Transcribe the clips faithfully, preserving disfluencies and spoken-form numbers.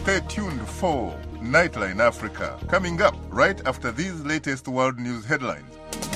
Stay tuned for Nightline Africa, coming up right after these latest world news headlines.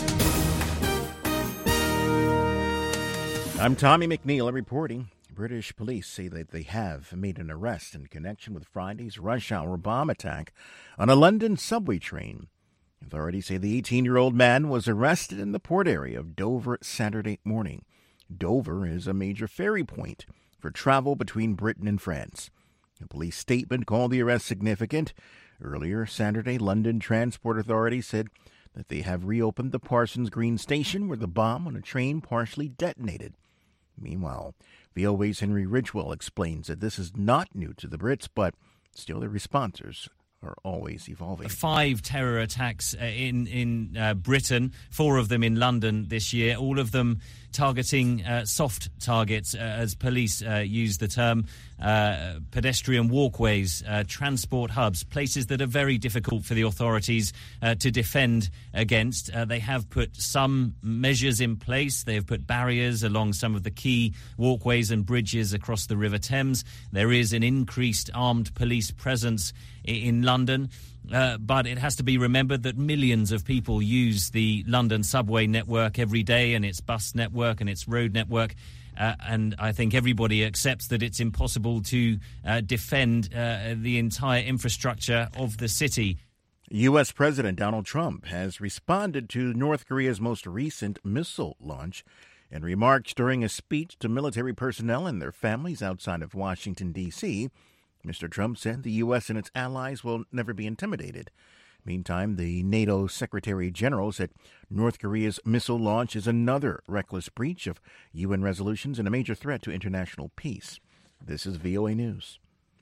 I'm Tommy McNeil reporting. British police say that they have made an arrest in connection with Friday's rush hour bomb attack on a London subway train. Authorities say the eighteen-year-old man was arrested in the port area of Dover Saturday morning. Dover is a major ferry point for travel between Britain and France. A police statement called the arrest significant. Earlier Saturday, London Transport Authority said that they have reopened the Parsons Green station where the bomb on a train partially detonated. Meanwhile, V O A's Henry Ridgwell explains that this is not new to the Brits, but still their responses are always evolving. Five terror attacks uh, in, in uh, Britain, four of them in London this year, all of them targeting uh, soft targets, uh, as police uh, use the term, uh, pedestrian walkways, uh, transport hubs, places that are very difficult for the authorities uh, to defend against. Uh, they have put some measures in place. They have put barriers along some of the key walkways and bridges across the River Thames. There is an increased armed police presence in London. Uh, but it has to be remembered that millions of people use the London subway network every day, and its bus network and its road network. Uh, and I think everybody accepts that it's impossible to uh, defend uh, the entire infrastructure of the city. U S. President Donald Trump has responded to North Korea's most recent missile launch and remarks during a speech to military personnel and their families outside of Washington, D C Mister Trump said the U S and its allies will never be intimidated. Meantime, the NATO Secretary General said North Korea's missile launch is another reckless breach of U N resolutions and a major threat to international peace. This is V O A News.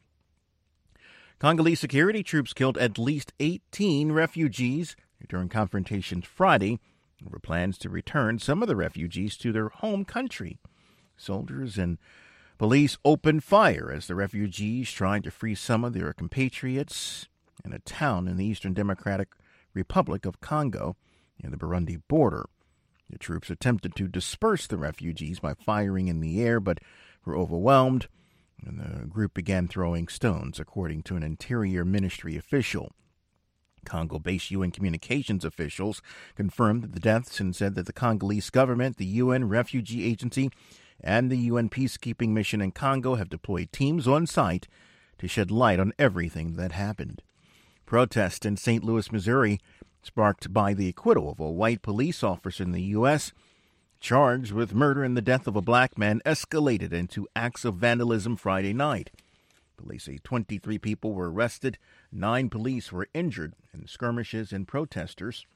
Congolese security troops killed at least eighteen refugees during confrontations Friday over plans to return some of the refugees to their home country. Soldiers and police opened fire as the refugees tried to free some of their compatriots in a town in the Eastern Democratic Republic of Congo near the Burundi border. The troops attempted to disperse the refugees by firing in the air, but were overwhelmed, and the group began throwing stones, according to an Interior Ministry official. Congo-based U N communications officials confirmed the deaths and said that the Congolese government, the U N Refugee Agency, and the U N peacekeeping mission in Congo have deployed teams on site to shed light on everything that happened. Protests in Saint Louis, Missouri, sparked by the acquittal of a white police officer in the U S charged with murder and the death of a black man, escalated into acts of vandalism Friday night. Police say twenty-three people were arrested, nine police were injured in skirmishes and protesters.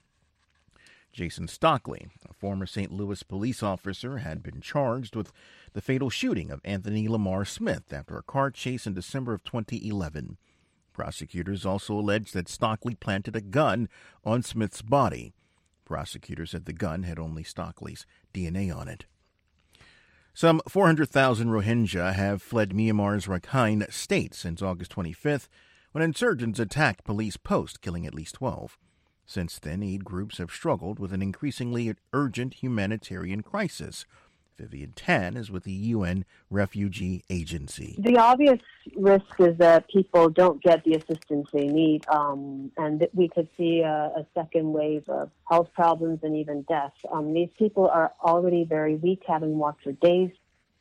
Jason Stockley, a former Saint Louis police officer, had been charged with the fatal shooting of Anthony Lamar Smith after a car chase in December of twenty eleven. Prosecutors also alleged that Stockley planted a gun on Smith's body. Prosecutors said the gun had only Stockley's D N A on it. Some four hundred thousand Rohingya have fled Myanmar's Rakhine state since August twenty-fifth, when insurgents attacked police posts, killing at least twelve. Since then, aid groups have struggled with an increasingly urgent humanitarian crisis. Vivian Tan is with the U N Refugee Agency. The obvious risk is that people don't get the assistance they need, um, and that we could see a, a second wave of health problems and even death. Um, these people are already very weak, having walked for days.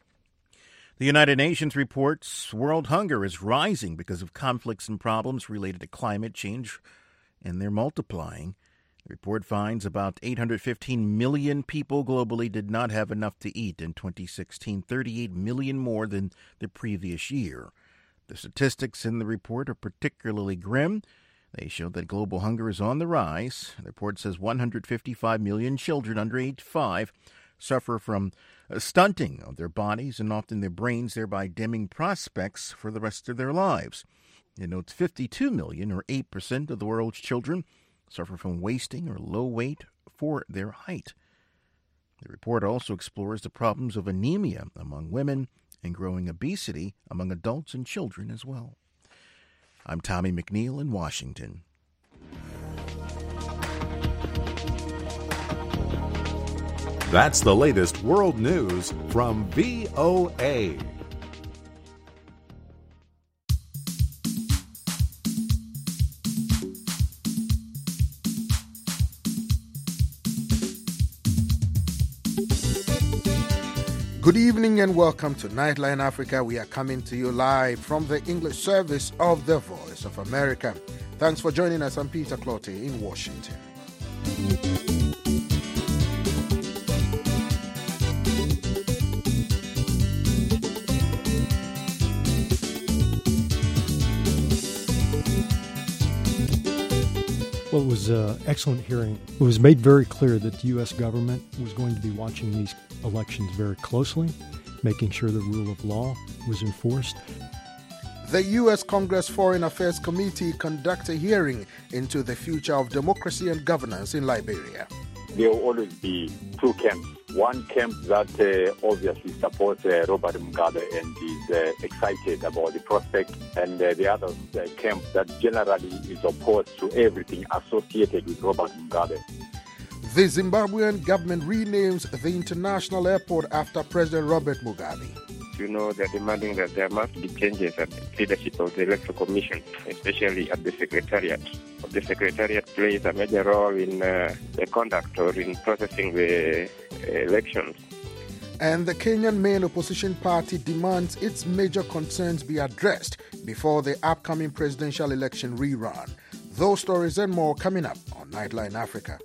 The United Nations reports world hunger is rising because of conflicts and problems related to climate change, and they're multiplying. The report finds about eight hundred fifteen million people globally did not have enough to eat in twenty sixteen, thirty-eight million more than the previous year. The statistics in the report are particularly grim. They show that global hunger is on the rise. The report says one hundred fifty-five million children under age five suffer from a stunting of their bodies and often their brains, thereby dimming prospects for the rest of their lives. It notes fifty-two million, or eight percent of the world's children, suffer from wasting or low weight for their height. The report also explores the problems of anemia among women and growing obesity among adults and children as well. I'm Tommy McNeil in Washington. That's the latest world news from V O A. Good evening and welcome to Nightline Africa. We are coming to you live from the English service of the Voice of America. Thanks for joining us. I'm Peter Clottey in Washington. Well, it was an excellent hearing. It was made very clear that the U S government was going to be watching these elections very closely, making sure the rule of law was enforced. The U S Congress Foreign Affairs Committee conducted a hearing into the future of democracy and governance in Liberia. There will always be two camps. One camp that uh, obviously supports uh, Robert Mugabe and is uh, excited about the prospect, and uh, the other uh, camp that generally is opposed to everything associated with Robert Mugabe. The Zimbabwean government renames the international airport after President Robert Mugabe. You know, they're demanding that there must be changes at the leadership of the Electoral Commission, especially at the Secretariat. The Secretariat plays a major role in uh, the conduct or in processing the uh, elections. And the Kenyan main opposition party demands its major concerns be addressed before the upcoming presidential election rerun. Those stories and more coming up on Nightline Africa.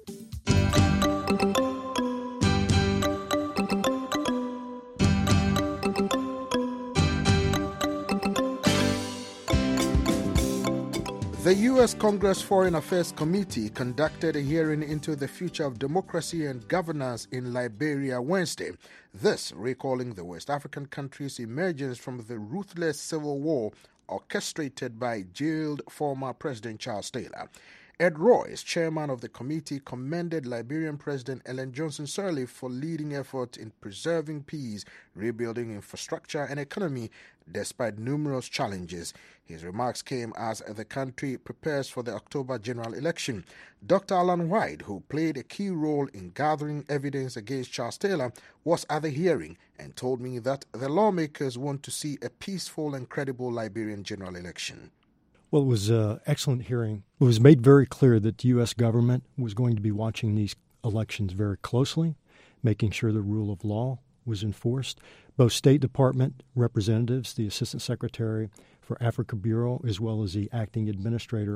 The U S Congress Foreign Affairs Committee conducted a hearing into the future of democracy and governance in Liberia Wednesday, this recalling the West African country's emergence from the ruthless civil war orchestrated by jailed former President Charles Taylor. Ed Royce, chairman of the committee, commended Liberian President Ellen Johnson Sirleaf for leading efforts in preserving peace, rebuilding infrastructure and economy despite numerous challenges. His remarks came as the country prepares for the October general election. Doctor Alan White, who played a key role in gathering evidence against Charles Taylor, was at the hearing and told me that the lawmakers want to see a peaceful and credible Liberian general election. Well, it was an excellent hearing. It was made very clear that the U S government was going to be watching these elections very closely, making sure the rule of law was enforced. Both State Department representatives, the Assistant Secretary for Africa Bureau, as well as the Acting Administrator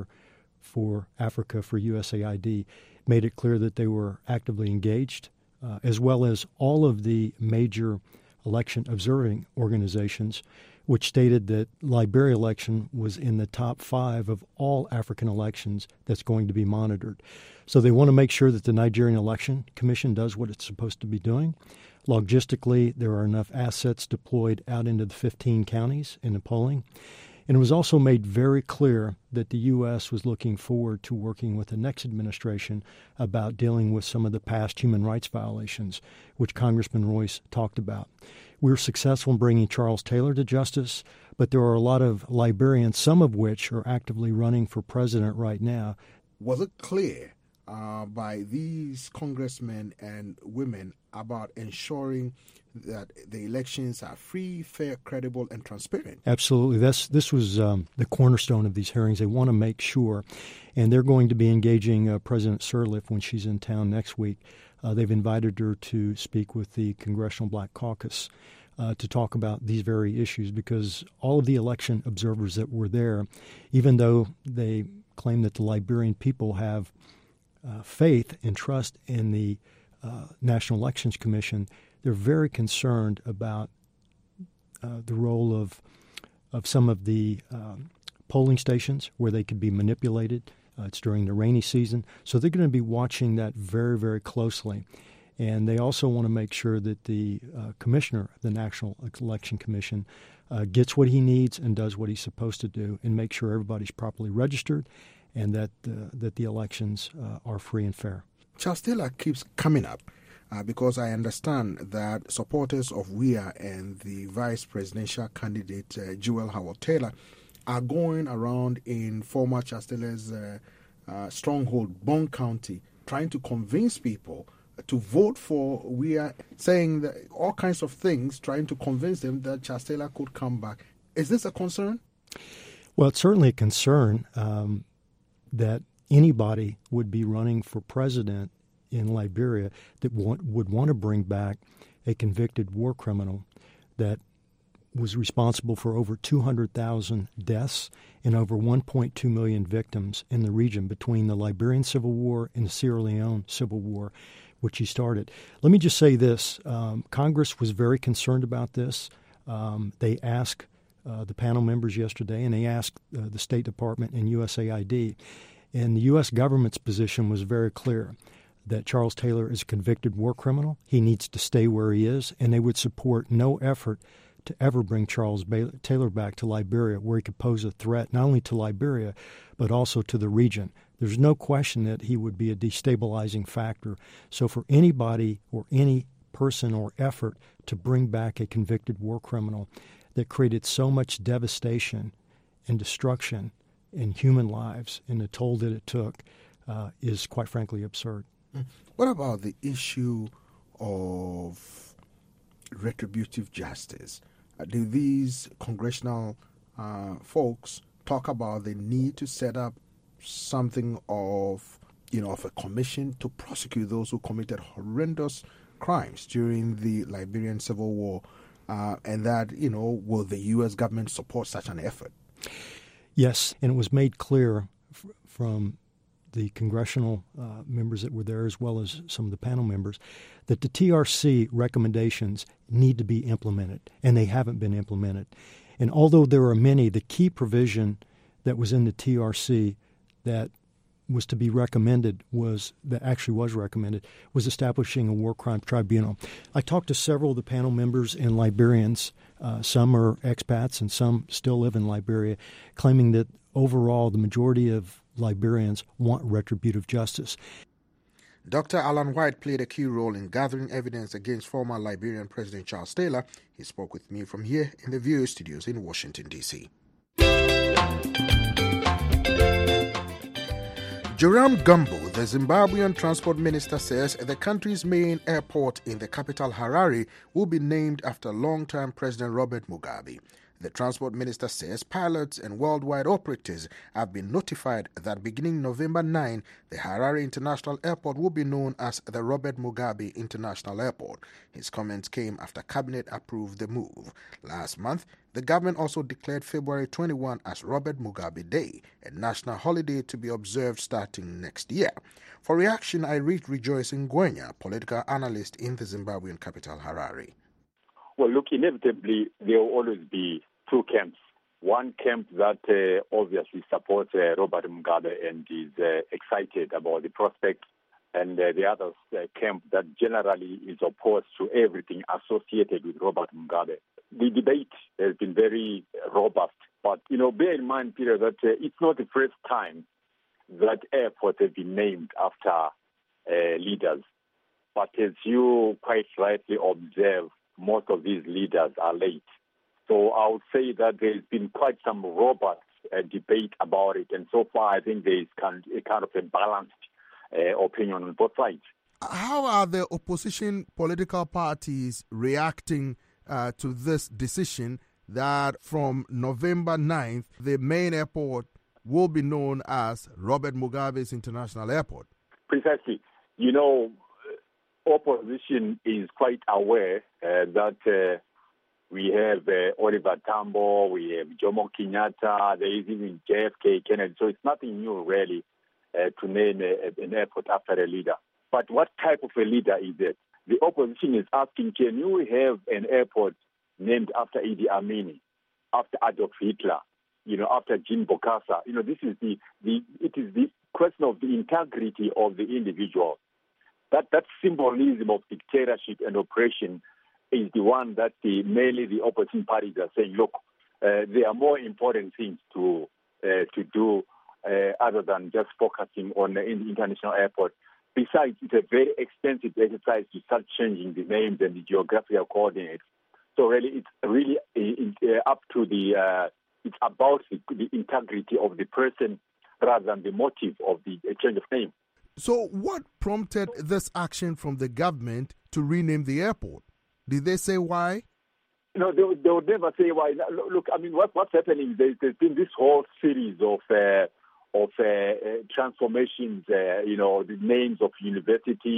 for Africa for U S A I D, made it clear that they were actively engaged, uh, as well as all of the major election observing organizations, which stated that Liberia election was in the top five of all African elections that's going to be monitored. So they want to make sure that the Nigerian Election Commission does what it's supposed to be doing. Logistically, there are enough assets deployed out into the fifteen counties in the polling. And it was also made very clear that the U S was looking forward to working with the next administration about dealing with some of the past human rights violations, which Congressman Royce talked about. We were successful in bringing Charles Taylor to justice, but there are a lot of Liberians, some of which are actively running for president right now. Was it clear uh, by these congressmen and women about ensuring that the elections are free, fair, credible, and transparent? Absolutely. That's, this was um, the cornerstone of these hearings. They want to make sure, and they're going to be engaging uh, President Sirleaf when she's in town next week. Uh, they've invited her to speak with the Congressional Black Caucus uh, to talk about these very issues, because all of the election observers that were there, even though they claim that the Liberian people have uh, faith and trust in the uh, National Elections Commission, they're very concerned about uh, the role of of some of the um, polling stations where they could be manipulated. Uh, it's during the rainy season. So they're going to be watching that very, very closely. And they also want to make sure that the uh, commissioner of the National Election Commission uh, gets what he needs and does what he's supposed to do, and make sure everybody's properly registered and that, uh, that the elections uh, are free and fair. Charles Taylor keeps coming up uh, because I understand that supporters of W I A and the vice presidential candidate uh, Jewel Howard Taylor are going around in former Charles Taylor's uh, uh, stronghold, Bond County, trying to convince people to vote for W I A, saying that all kinds of things, trying to convince them that Charles Taylor could come back. Is this a concern? Well, it's certainly a concern um, that anybody would be running for president in Liberia that want, would want to bring back a convicted war criminal that was responsible for over two hundred thousand deaths and over one point two million victims in the region between the Liberian Civil War and the Sierra Leone Civil War, which he started. Let me just say this. Um, Congress was very concerned about this. Um, they asked uh, the panel members yesterday, and they asked uh, the State Department and U S A I D. And the U S government's position was very clear that Charles Taylor is a convicted war criminal. He needs to stay where he is, and they would support no effort to ever bring Charles Taylor back to Liberia, where he could pose a threat not only to Liberia, but also to the region. There's no question that he would be a destabilizing factor. So for anybody or any person or effort to bring back a convicted war criminal that created so much devastation and destruction in human lives and the toll that it took uh, is quite frankly absurd. What about the issue of retributive justice? Uh, do these congressional uh, folks talk about the need to set up something of, you know, of a commission to prosecute those who committed horrendous crimes during the Liberian Civil War, uh, and that, you know, will the U S government support such an effort? Yes, and it was made clear f- from the congressional uh, members that were there, as well as some of the panel members, that the T R C recommendations need to be implemented, and they haven't been implemented. And although there are many, the key provision that was in the T R C that was to be recommended was, that actually was recommended, was establishing a war crime tribunal. I talked to several of the panel members and Liberians. Uh, some are expats and some still live in Liberia, claiming that overall the majority of Liberians want retributive justice. Doctor Alan White played a key role in gathering evidence against former Liberian President Charles Taylor. He spoke with me from here in the V O A studios in Washington, D C Joram Gumbo, the Zimbabwean transport minister, says the country's main airport in the capital, Harare, will be named after longtime President Robert Mugabe. The transport minister says pilots and worldwide operators have been notified that beginning November ninth, the Harare International Airport will be known as the Robert Mugabe International Airport. His comments came after Cabinet approved the move. Last month, the government also declared February twenty-first as Robert Mugabe Day, a national holiday to be observed starting next year. For reaction, I reached Rejoice Ngwenya, political analyst in the Zimbabwean capital, Harare. Well, look, inevitably, there will always be two camps. One camp that uh, obviously supports uh, Robert Mugabe and is uh, excited about the prospect, and uh, the other uh, camp that generally is opposed to everything associated with Robert Mugabe. The debate has been very robust, but, you know, bear in mind, Peter, that uh, it's not the first time that airports have been named after uh, leaders. But as you quite rightly observe, most of these leaders are late. So I would say that there's been quite some robust uh, debate about it. And so far, I think there is kind, a kind of a balanced uh, opinion on both sides. How are the opposition political parties reacting uh, to this decision that from November ninth, the main airport will be known as Robert Mugabe's International Airport? Precisely. You know, opposition is quite aware uh, that uh, we have uh, Oliver Tambo, we have Jomo Kenyatta, there is even J F K Kennedy. So it's nothing new, really, uh, to name a, an airport after a leader. But what type of a leader is it? The opposition is asking, can you have an airport named after Idi Amin, after Adolf Hitler, you know, after Jim Bokassa? You know, this is the, the it is the question of the integrity of the individual. That that symbolism of dictatorship and oppression is the one that the, mainly the opposition parties are saying, look, uh, there are more important things to uh, to do uh, other than just focusing on the international airport. Besides, it's a very expensive exercise to start changing the names and the geographical coordinates. So really, it's really uh, up to the, uh, it's about the, the integrity of the person rather than the motive of the change of name. So what prompted this action from the government to rename the airport? Did they say why? No, they, they would never say why. Look, I mean, what, what's happening, there's, there's been this whole series of uh, of uh, uh, transformations, uh, you know, the names of universities,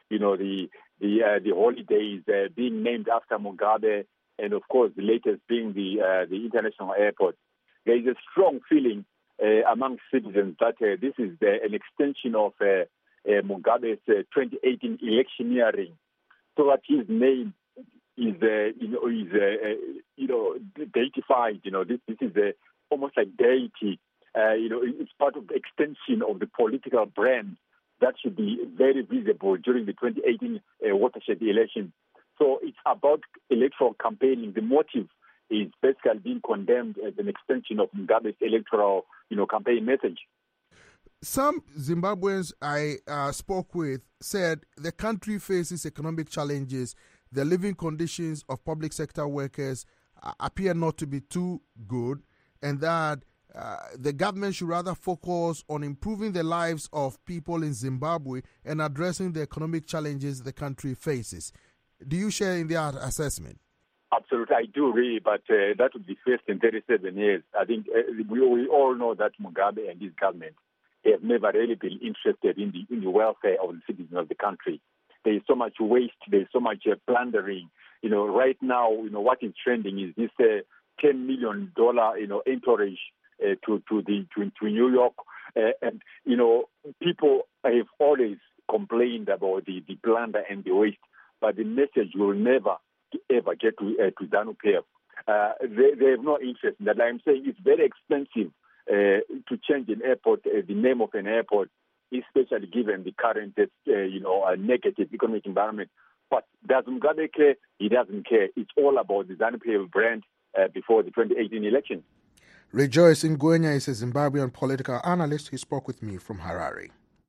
you know, the the uh, the holidays uh, being named after Mugabe, and of course the latest being the uh, the international airport. There is a strong feeling uh, among citizens that uh, this is uh, an extension of uh, uh, Mugabe's uh, twenty eighteen electioneering, so that his name is uh, you know is uh, uh, you know deified. You know, this this is uh, almost like deity. Uh, you know, it's part of the extension of the political brand that should be very visible during the twenty eighteen uh, watershed election. So it's about electoral campaigning. The motive is basically being condemned as an extension of Mugabe's electoral, you know, campaign message. Some Zimbabweans I uh, spoke with said the country faces economic challenges. The living conditions of public sector workers uh, appear not to be too good, and that uh, the government should rather focus on improving the lives of people in Zimbabwe and addressing the economic challenges the country faces. Do you share in that assessment? Absolutely, I do really, but uh, that would be first in thirty-seven years. I think uh, we, we all know that Mugabe and his government have never really been interested in the in the welfare of the citizens of the country. There is so much waste, there is so much uh, plundering. You know, right now, you know, what is trending is this uh, ten million dollars, you know, entourage uh, to to the to, to New York, uh, and you know, people have always complained about the the plunder and the waste, but the message will never ever get to uh, to ZANU-P F. Uh, they, they have no interest in that. I'm saying it's very expensive uh, to change an airport, uh, the name of an airport, especially given the current, uh, you know, uh, negative economic environment. But does Mugabe care? He doesn't care. It's all about the ZANU-P F brand uh, before the twenty eighteen election. Rejoice Ngwenya is a Zimbabwean political analyst. He spoke with me from Harare.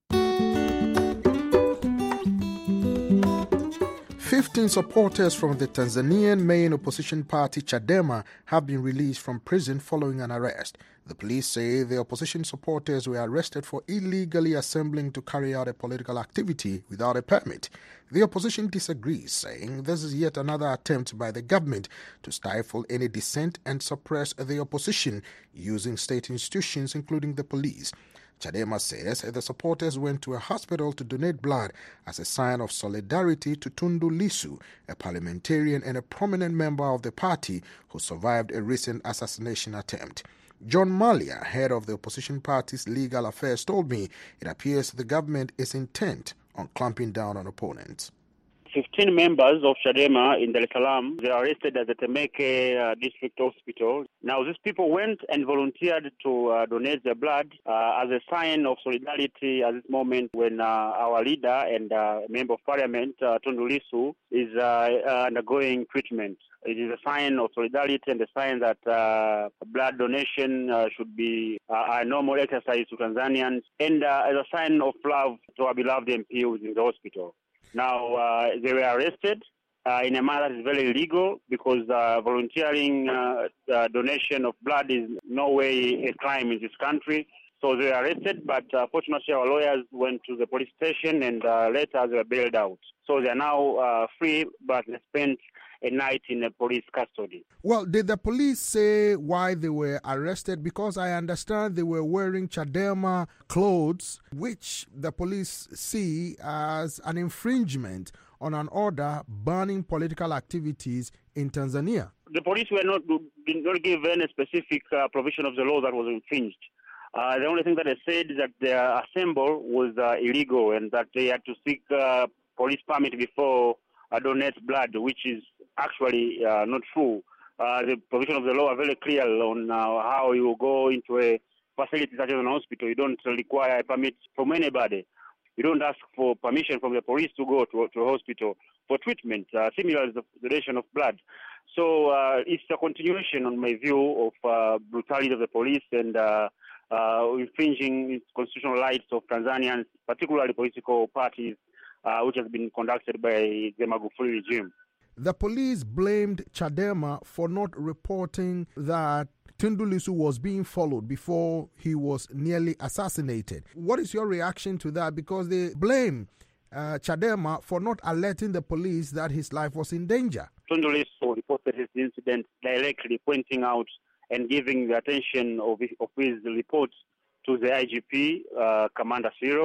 Fifteen supporters from the Tanzanian main opposition party Chadema have been released from prison following an arrest. The police say the opposition supporters were arrested for illegally assembling to carry out a political activity without a permit. The opposition disagrees, saying this is yet another attempt by the government to stifle any dissent and suppress the opposition using state institutions, including the police. Chadema says the supporters went to a hospital to donate blood as a sign of solidarity to Tundu Lissu, a parliamentarian and a prominent member of the party who survived a recent assassination attempt. John Malia, head of the opposition party's legal affairs, told me it appears the government is intent on clamping down on opponents. fifteen members of Chadema in Dar es Salaam, they are arrested at the Temeke uh, District Hospital. Now, these people went and volunteered to uh, donate their blood uh, as a sign of solidarity at this moment when uh, our leader and uh, member of parliament, uh, Tundu Lissu, is uh, uh, undergoing treatment. It is a sign of solidarity and a sign that uh, blood donation uh, should be uh, a normal exercise to Tanzanians, and uh, as a sign of love to our beloved M P who is in the hospital. Now, uh, they were arrested uh, in a manner that is very illegal because uh, volunteering uh, uh, donation of blood is no way a crime in this country. So they were arrested, but uh, fortunately our lawyers went to the police station and uh, later they were bailed out. So they are now uh, free, but they spent a night in a police custody. Well, did the police say why they were arrested? Because I understand they were wearing Chadema clothes, which the police see as an infringement on an order banning political activities in Tanzania. The police were not did not give any specific uh, provision of the law that was infringed. Uh, the only thing that they said is that their assemble was uh, illegal and that they had to seek uh, police permit before uh, donate blood, which is actually uh, not true. Uh, the provision of the law are very clear on uh, how you go into a facility such as an hospital. You don't require a permit from anybody. You don't ask for permission from the police to go to, to a hospital for treatment, uh, similar to the donation of blood. So uh, it's a continuation, on my view, of uh, brutality of the police and uh, uh, infringing constitutional rights of Tanzanians, particularly political parties, uh, which has been conducted by the Magufuli regime. The police blamed Chadema for not reporting that Tundu Lissu was being followed before he was nearly assassinated. What is your reaction to that? Because they blame uh, Chadema for not alerting the police that his life was in danger. Tundu Lissu reported his incident directly, pointing out and giving the attention of his, of his reports to the I G P, uh, Commander Cyril,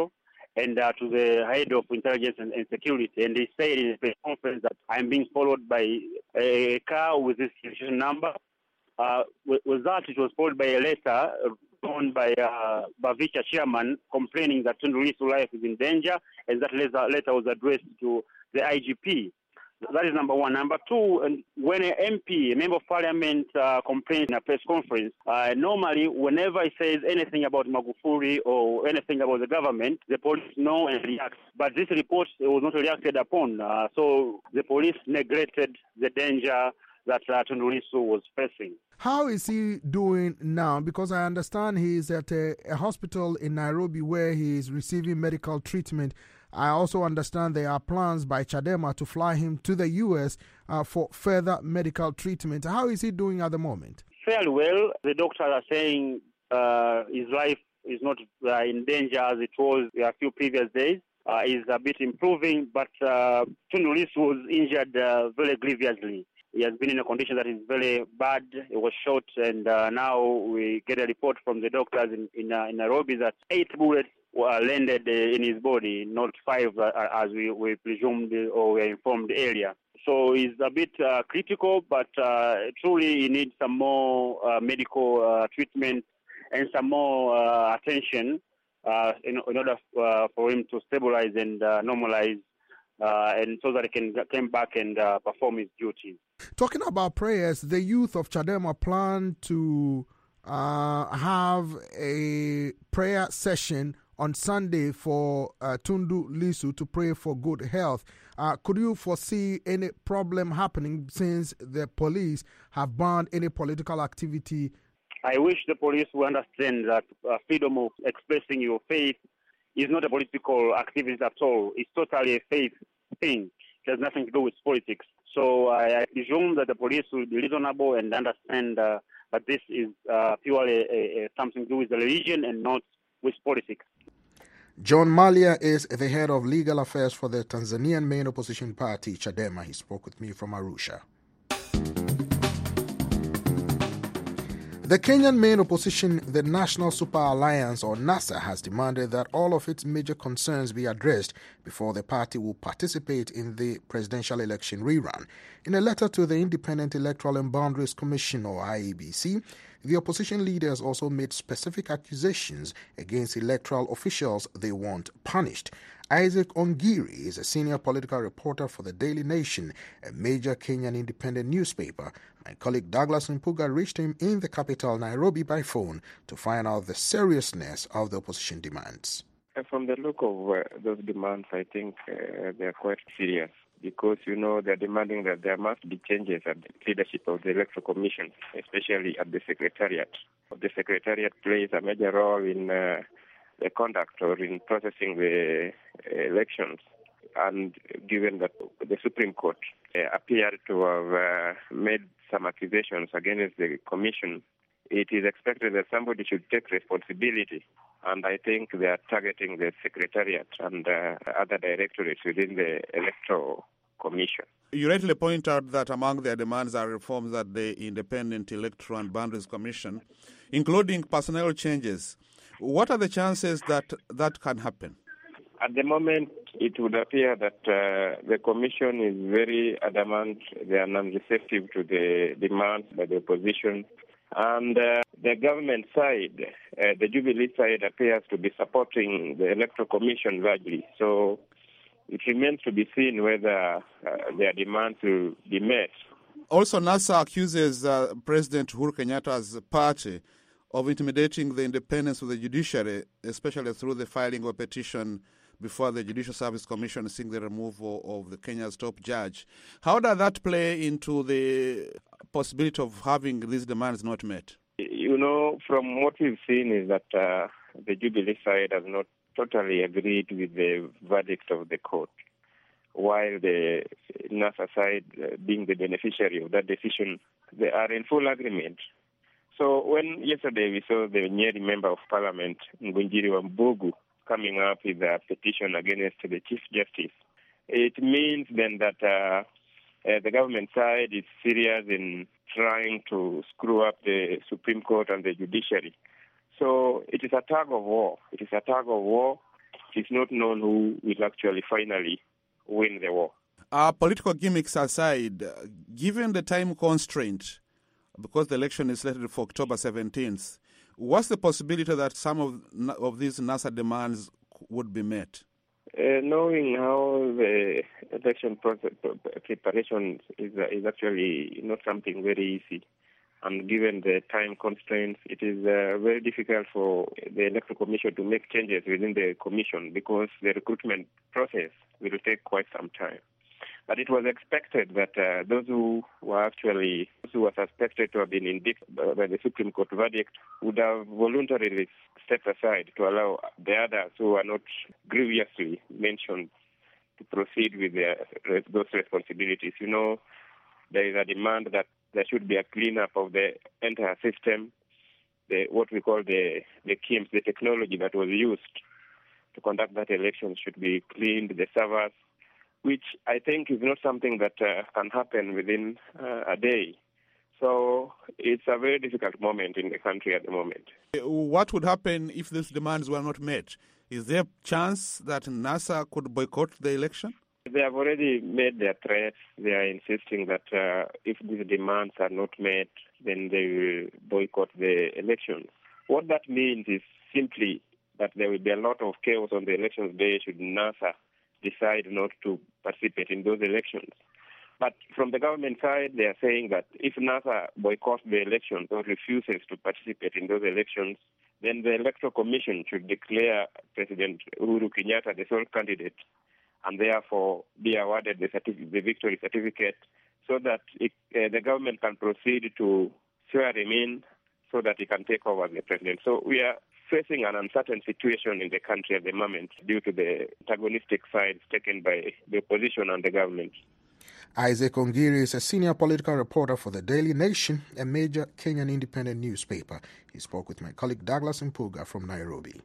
and uh, to the head of intelligence and, and security. And he said in a press conference that I'm being followed by a car with this registration number. Uh, with, with that, it was followed by a letter drawn by uh, Bavicha chairman complaining that Tundu Lissu's life is in danger, and that letter, letter was addressed to the I G P. That is number one. Number two, and when an M P, a member of parliament, uh, complains in a press conference, uh, normally whenever he says anything about Magufuli or anything about the government, the police know and react. But this report was not reacted upon. Uh, so the police neglected the danger that uh, Tundu Lissu was facing. How is he doing now? Because I understand he's at a, a hospital in Nairobi where he is receiving medical treatment. I also understand there are plans by Chadema to fly him to the U S uh, for further medical treatment. How is he doing at the moment? Fairly well. The doctors are saying uh, his life is not uh, in danger as it was a few previous days. Uh, he's a bit improving, but uh, Tundu Lissu was injured uh, very grievously. He has been in a condition that is very bad. He was shot, and uh, now we get a report from the doctors in, in, uh, in Nairobi that eight bullets were landed uh, in his body, not five uh, as we, we presumed or we were informed earlier. So he's a bit uh, critical, but uh, truly he needs some more uh, medical uh, treatment and some more uh, attention uh, in, in order uh, for him to stabilize and uh, normalize, uh, and so that he can come back and uh, perform his duties. Talking about prayers, the youth of Chadema plan to uh, have a prayer session on Sunday for uh, Tundu Lissu to pray for good health. Uh, could you foresee any problem happening since the police have banned any political activity? I wish the police would understand that uh, freedom of expressing your faith is not a political activity at all. It's totally a faith thing. It has nothing to do with politics. So I, I presume that the police will be reasonable and understand uh, that this is uh, purely a, a, something to do with the religion and not with politics. John Malia is the head of legal affairs for the Tanzanian main opposition party, Chadema. He spoke with me from Arusha. The Kenyan main opposition, the National Super Alliance, or NASA, has demanded that all of its major concerns be addressed before the party will participate in the presidential election rerun. In a letter to the Independent Electoral and Boundaries Commission, or I E B C, the opposition leaders also made specific accusations against electoral officials they want punished. Isaac Ongiri is a senior political reporter for the Daily Nation, a major Kenyan independent newspaper. My colleague Douglas Mpuga reached him in the capital, Nairobi, by phone to find out the seriousness of the opposition demands. From the look of uh, those demands, I think uh, they are quite serious because, you know, they're demanding that there must be changes at the leadership of the Electoral Commission, especially at the Secretariat. The Secretariat plays a major role in uh, the conduct or in processing the elections. And given that the Supreme Court uh, appeared to have uh, made some accusations against the Commission, it is expected that somebody should take responsibility. And I think they are targeting the Secretariat and uh, other directorates within the Electoral Commission. You rightly point out that among their demands are reforms at the Independent Electoral and Boundaries Commission, including personnel changes. What are the chances that that can happen? At the moment, it would appear that uh, the Commission is very adamant. They are non-receptive to the demands by the opposition. And uh, the government side, uh, the Jubilee side, appears to be supporting the Electoral Commission largely. So it remains to be seen whether uh, their demands will be met. Also, NASA accuses uh, President Uhuru Kenyatta's party of intimidating the independence of the judiciary, especially through the filing of a petition before the Judicial Service Commission seeking the removal of the Kenya's top judge. How does that play into the possibility of having these demands not met? You know, from what we've seen is that uh, the Jubilee side has not totally agreed with the verdict of the court, while the NASA side, uh, being the beneficiary of that decision, they are in full agreement. So when yesterday we saw the Nyeri Member of Parliament, Ngunjiri Wambugu, coming up with a petition against the Chief Justice, it means then that uh, uh, the government side is serious in trying to screw up the Supreme Court and the judiciary. So it is a tug of war. It is a tug of war, it's not known who will actually finally win the war. Uh, political gimmicks aside, uh, given the time constraint, because the election is slated for October seventeenth, what's the possibility that some of of these NASA demands would be met? Uh, knowing how the election process preparation is uh, is actually not something very easy, and given the time constraints, it is uh, very difficult for the Electoral Commission to make changes within the commission because the recruitment process will take quite some time. But it was expected that uh, those who were actually those who were suspected to have been indicted by the Supreme Court verdict would have voluntarily stepped aside to allow the others who are not grievously mentioned to proceed with their, those responsibilities. You know, there is a demand that there should be a cleanup of the entire system, the, what we call the, the K I M S, the technology that was used to conduct that election should be cleaned, the servers, which I think is not something that uh, can happen within uh, a day. So it's a very difficult moment in the country at the moment. What would happen if these demands were not met? Is there a chance that NASA could boycott the election? They have already made their threats. They are insisting that uh, if these demands are not met, then they will boycott the elections. What that means is simply that there will be a lot of chaos on the elections day should NASA decide not to participate in those elections. But from the government side, they are saying that if NASA boycotts the elections or refuses to participate in those elections, then the Electoral Commission should declare President Uhuru Kenyatta the sole candidate and therefore be awarded the, certif- the victory certificate so that it, uh, the government can proceed to swear him in so that he can take over as the president. So we are facing an uncertain situation in the country at the moment due to the antagonistic sides taken by the opposition and the government. Isaac Ongiri is a senior political reporter for the Daily Nation, a major Kenyan independent newspaper. He spoke with my colleague Douglas Mpuga from Nairobi.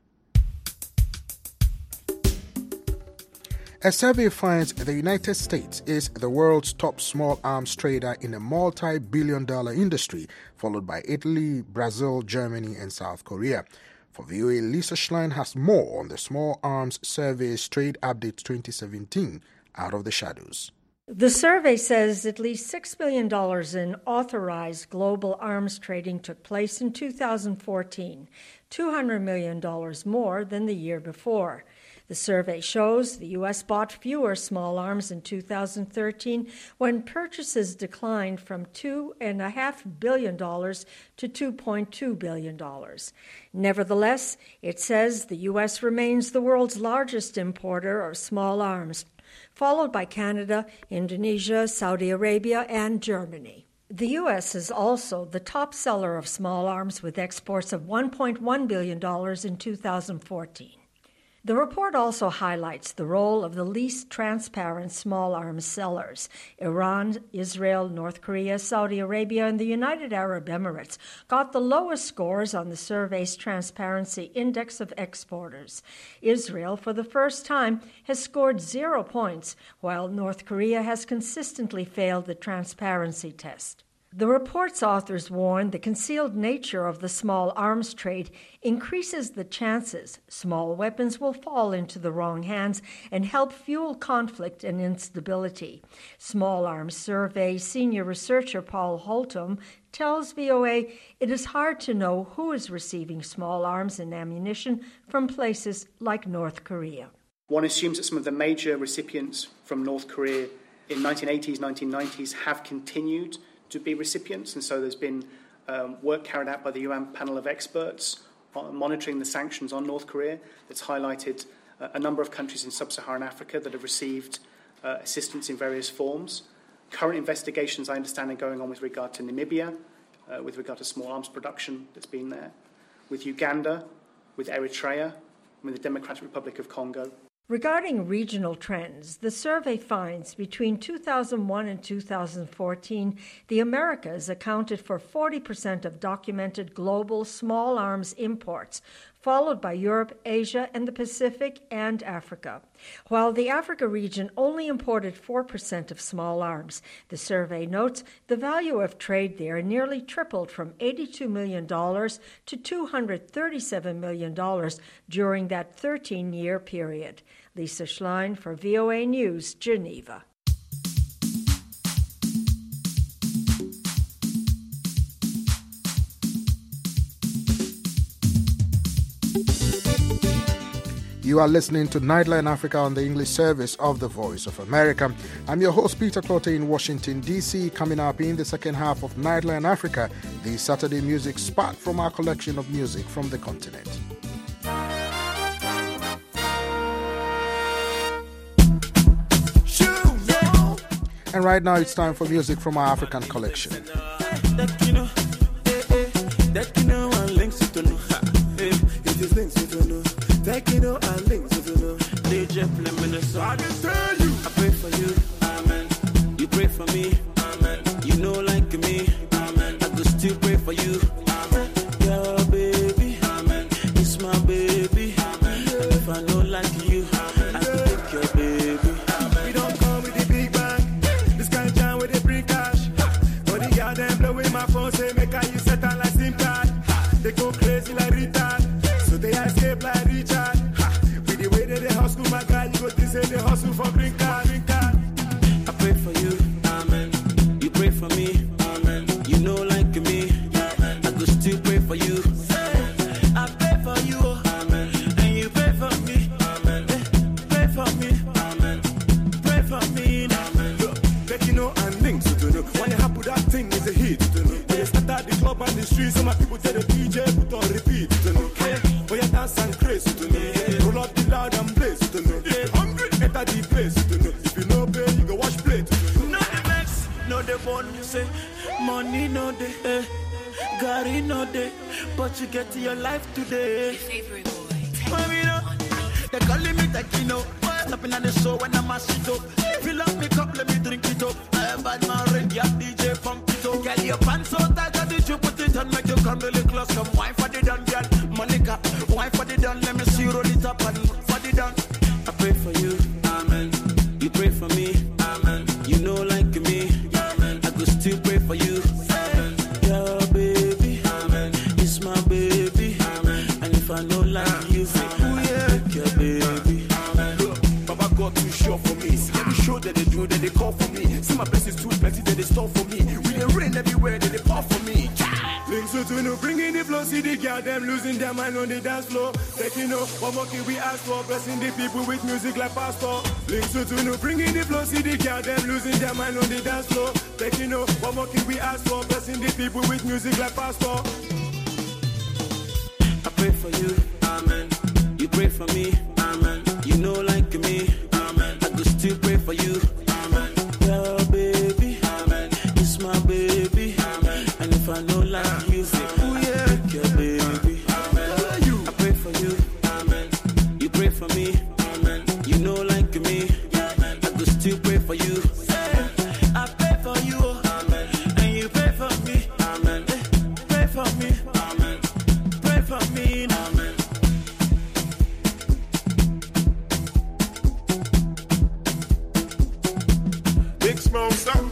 A survey finds the United States is the world's top small arms trader in a multi-billion dollar industry, followed by Italy, Brazil, Germany, and South Korea. For V O A, Lisa Schlein has more on the Small Arms Survey's Trade Update twenty seventeen, Out of the Shadows. The survey says at least six billion dollars in authorized global arms trading took place in two thousand fourteen, two hundred million dollars more than the year before. The survey shows the U S bought fewer small arms in two thousand thirteen when purchases declined from two point five billion dollars to two point two billion dollars. Nevertheless, it says the U S remains the world's largest importer of small arms, followed by Canada, Indonesia, Saudi Arabia, and Germany. The U S is also the top seller of small arms with exports of one point one billion dollars in two thousand fourteen. The report also highlights the role of the least transparent small arms sellers. Iran, Israel, North Korea, Saudi Arabia, and the United Arab Emirates got the lowest scores on the survey's Transparency Index of Exporters. Israel, for the first time, has scored zero points, while North Korea has consistently failed the transparency test. The report's authors warn the concealed nature of the small arms trade increases the chances small weapons will fall into the wrong hands and help fuel conflict and instability. Small Arms Survey senior researcher Paul Holtum tells V O A it is hard to know who is receiving small arms and ammunition from places like North Korea. One assumes that some of the major recipients from North Korea in nineteen eighties, nineteen nineties have continued to be recipients, and so there's been um, work carried out by the U N panel of experts on monitoring the sanctions on North Korea that's highlighted uh, a number of countries in sub-Saharan Africa that have received uh, assistance in various forms. Current investigations, I understand, are going on with regard to Namibia, uh, with regard to small arms production that's been there, with Uganda, with Eritrea, and with the Democratic Republic of Congo. Regarding regional trends, the survey finds between two thousand one and two thousand fourteen, the Americas accounted for forty percent of documented global small arms imports, followed by Europe, Asia, and the Pacific and Africa. While the Africa region only imported four percent of small arms, the survey notes the value of trade there nearly tripled from eighty-two million dollars to two hundred thirty-seven million dollars during that thirteen-year period. Lisa Schlein for V O A News, Geneva. You are listening to Nightline Africa on the English service of the Voice of America. I'm your host, Peter Clotte, in Washington, D C. Coming up in the second half of Nightline Africa, the Saturday music spot from our collection of music from the continent. And right now it's time for music from our African collection. Tekino and links, you know. D J play me the song. I can tell you. I pray for you, amen. You pray for me, amen. You know like me, amen. I could still pray for you, amen. Yeah, baby, amen. It's my baby, amen. And if I know like you, I could take your baby, amen. We don't come with the big bang. This kind of jam with the free cash. But the girl them blowing my phone, say make I use set on like SIM card. They go crazy like retard. So they escape like Richard. Ha. With the way that they hustle, my guy, you go to say they hustle for green card, green card. I pray for you, amen. You pray for me, amen. You know like me, amen. I could still pray for you. I pray for you, amen. And you pray for me, amen. Pray for me, amen. Pray for me, amen. Let you know and links to know. When you happen, that thing is a hit to know. When you start at the club and the streets, some people tell the D J put on repeat to know. Boy, you dance and crazy to know. Roll up the loud and blaze to know. Hungry, enter the place to know. If you no pay, you go wash plate. No the vex, no the bone. You say money no the, eh. Gary no the, but you get to your life today. Your favorite boy. Mommy no, they calling me Tekino. Stopping on the show when I'm mash it up. Fill up me cup, let me drink it up. I am bad man, ready, yeah, D J pump it up. Girl, your pants so tight, that did you put it on? Make you come really close, come wine for the done, girl. Monica, wine for the done, let me see you roll it up and for the done. I pray for you, amen. You pray for me, amen. You know like me, amen. I could still pray for you, amen. Yeah, baby, amen. It's my baby, amen. And if I know like you, oh yeah, yeah, baby, amen. Baba God too sure for me. Every show that they do, that they call for me. See my blessings too plenty, that they store for me. We they rain everywhere, that they pour for me. Links to no bringing the flow, see the girl them losing their mind on the dance floor. Taking no, what more can we ask for? Blessing the people with music like pastor. Links to no bringing the flow, see the girl them losing their mind on the dance floor. Taking no, what more can we ask for? Blessing the people with music like pastor. I pray for you, amen. You pray for me, amen. You know like me, amen. I could still pray for you, amen. Yeah, baby, amen. It's my baby, amen. And if I know like you, oh yeah, yeah, baby, amen. I pray for you, amen. You pray for me, amen. You know like me, amen. I could still pray for you. I pray for you, amen. And you pray for me, amen. Pray for me, amen. Pray for me, amen. Big Smoke Sound.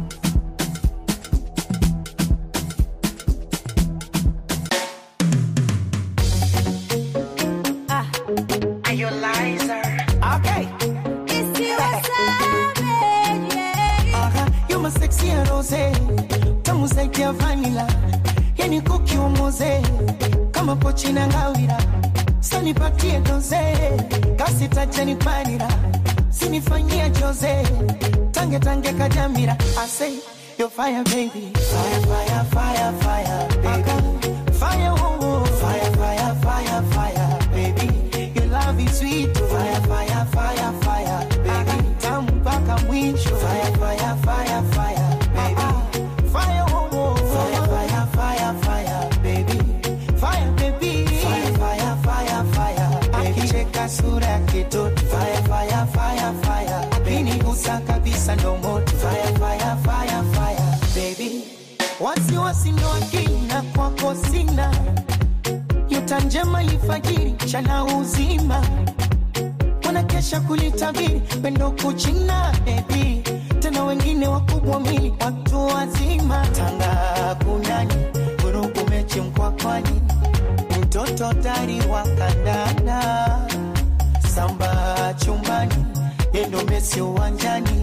Ah, are you Liza? Okay. It's you, savage, yeah. Uh-huh. You my sexy rose, tamu zaidi ya vanilla, yani kuki umoze, kama pochi na ngawira, sani patie doze, kasi tajani panira, sinifanyia jose, tange tange kajamira. I say, you're fire baby, fire, fire, fire, fire, baby. Fire, oh, oh. Fire, fire, fire, fire, baby. Your love is sweet, fire, fire, fire, fire, baby. Tamu mpaka mwisho, fire, fire, fire, fire, baby. Fire, oh, oh. Fire, fire, fire, fire, baby. Fire, baby. Fire, fire, fire, fire, baby. Akicheka sura kitoto, fire, fire, fire, fire. Akinigusa kabisa ndo moto, fire, fire, fire, fire, baby. Wasi wasi ndo akina kwako sina. You nyota njema ifajiri chana uzima wanakesha kulitabiri pendo kuchina baby tena wengine wakubwa mili watu wazima tanga kunani vurugu mechi mkwakwani mtoto tari wa kandanda samba chumbani yendo Messi uwanjani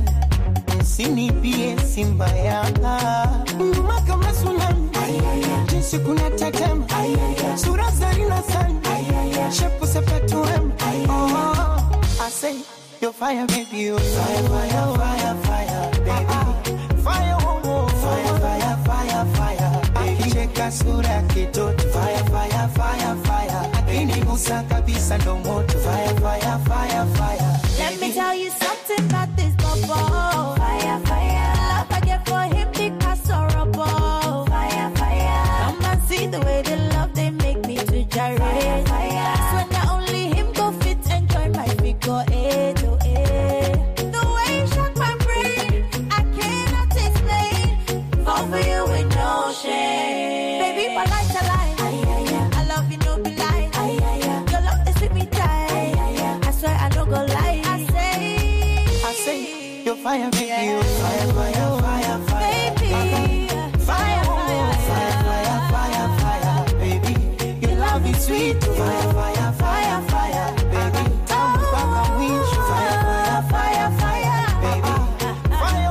msinipie Simba Yanga nyuma kama tsunami jinsi kuna tetema sura zarina sana shepu sepetu em oh I say you're fire baby you're fire fire fire fire baby fire oh, oh fire fire fire fire baby cheka sura kitoto fire fire fire fire akini gusa kabisa ndo moto fire fire fire fire let me tell you something about this bubble fire fire love I get for him because horrible fire fire come and see the way they love they make me to gyrate fire fire so not only him go fit enjoy my figure eight oh eight the way you shock my brain I cannot explain fall for you with no shame baby my life's a lie I love you no be lie your love is with me tight I swear I don't go lie I say I say you're fire baby you're fire fire fire fire baby fire fire fire fire fire baby your love is sweet fire fire fire fire baby come back and wish fire fire fire fire baby fire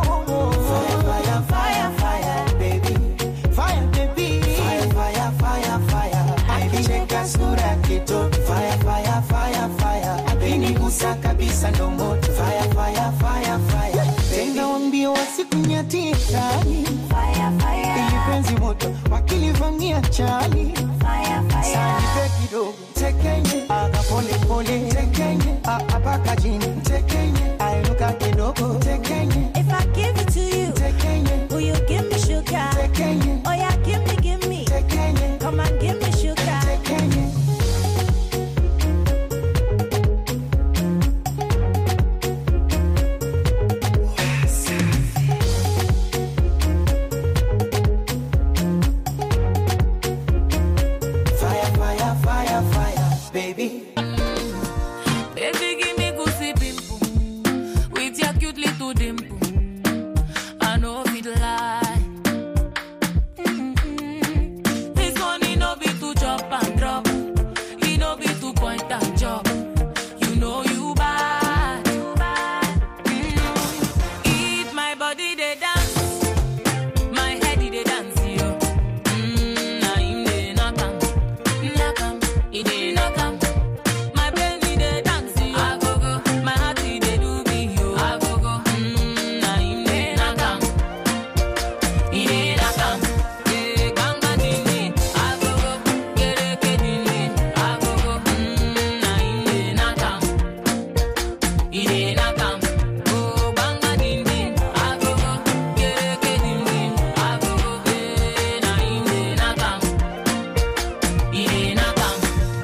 fire fire fire baby fire baby fire fire fire fire baby cheka sura kitoto fire fire fire fire akini gusa kabisa ndo moto fire fire fire fire tena wambie wasikunyatie chali fire fire ili penzi moto wakilivamia chali fire fire sani pe kidogo tekenye aga pole pole tekenye apaka jini tekenye ainuka kidogo tekenye if I give it to you tekenye will you give me sugar tekenye oh yeah give me give me tekenye come and give me sugar tekenye baby. Baby, give me goosey pimple with your cute little dimple. I know it lie. Mm-hmm. This money no be to chop and drop. It no be to point and chop. You know you bad. Mm-hmm. Eat my body, they dance. My head, they dance, yo. Mm, nah, him, they knock 'em. Knock 'em. He dey knock 'em. My brain he dey dance yo. I go go. My heart he dey do me yo. I go go. Mm, nah him dey knock 'em. He dey knock 'em. Yeah, ganga ding ding. I go go. Gereke ding ding. I go go. Mm, nah him dey knock 'em. He dey knock 'em. Oh, ganga ding ding. I go go. Gereke ding ding. I go go. Yeah, nah him dey knock 'em. He dey knock 'em.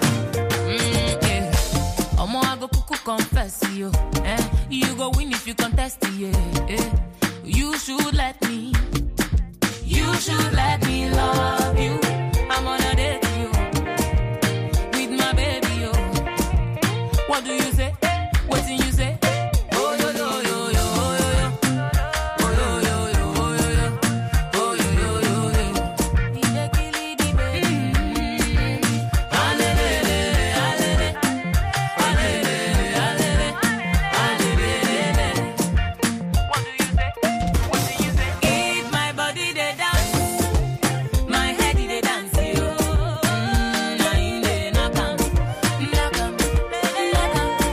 Omo, I go cuckoo confess you, eh? You go win if you contest, yeah, eh? You should let me, you should let me love you. I'm on a date, you, with my baby, yo. What do you say? What do you say? Oh, yo, yo, yo, yo, oh, yo, yo. Oh, yo, yo, yo, oh, yo, yo. Oh, yo, yo, yo, yo. He dey kill it, the baby. Mm-hmm. Alele, alele. Eat my body, they dance. My head, they dance, yo. Mm, nah, him, they knock 'em. Knock 'em. Knock 'em.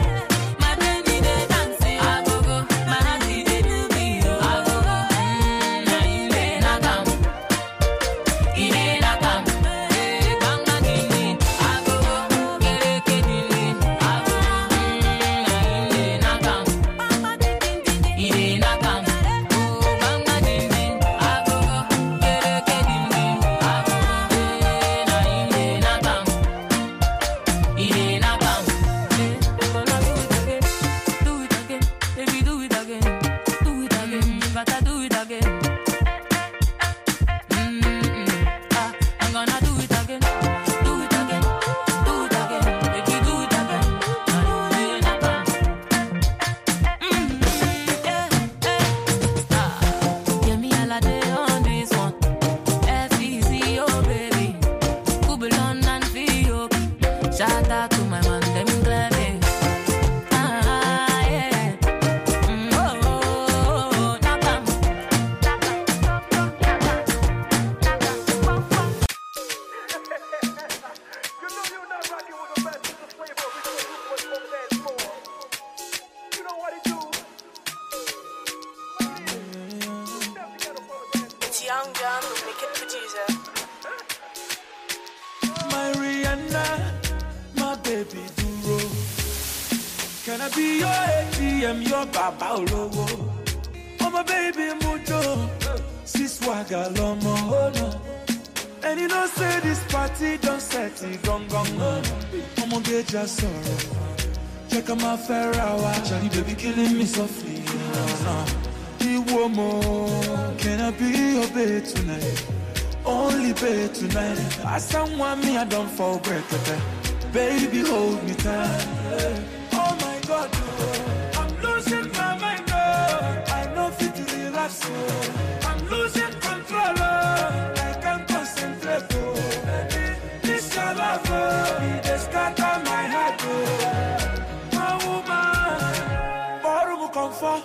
baby duro. Can I be your A T M, your baba olowo? Oh my baby mucho, si swagger lomo, oh no. And you know say this party don't set it gong gong, oh no. I'ma get your sorrow. Check out my Ferrari, Charlie baby killing me softly, oh no. You woman, can I be your babe tonight? Only babe tonight. I someone me I don't fall break it. Baby hold me tight. Oh my God, oh. I'm losing my mind. Oh. I know fit to relax. Oh. I'm losing control. Oh. I can't concentrate. Oh. This your love. Oh. It just scatter my heart. Oh. My woman, for comfort.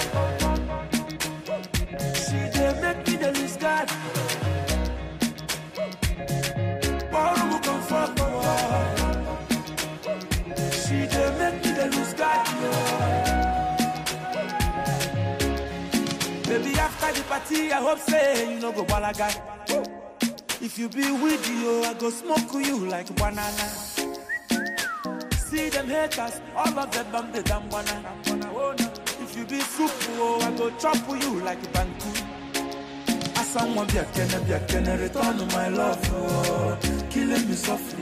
She dey make me the lose God. For comfort. She dey make me the lose God. Baby, after the party, I hope say you no go balaga. If you be with you, I go smoke you like banana. See them haters, all of them bam the damn banana. If you be soup, oh, I go chop you like banku. I someone be a can be a can return to my love, oh, killing me softly.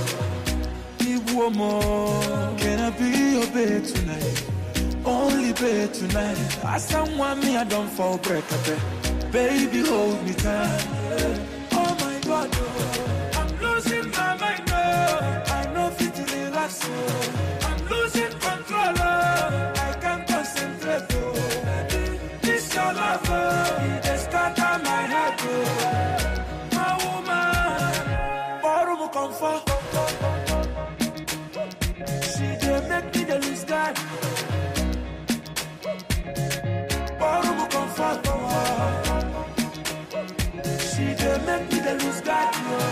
Woman, can I be your babe tonight? Only babe tonight. I someone me I don't fall break up. Baby hold me tight. Oh my God, oh. I'm losing my mind. Oh. I know fit to relax. Oh. I'm losing control. Oh. I can't concentrate. Oh. This your love. Oh. It just scatter my heart. Oh. My woman, for comfort. Make me the lose God. Borrow comfort. She dey make me the lose God.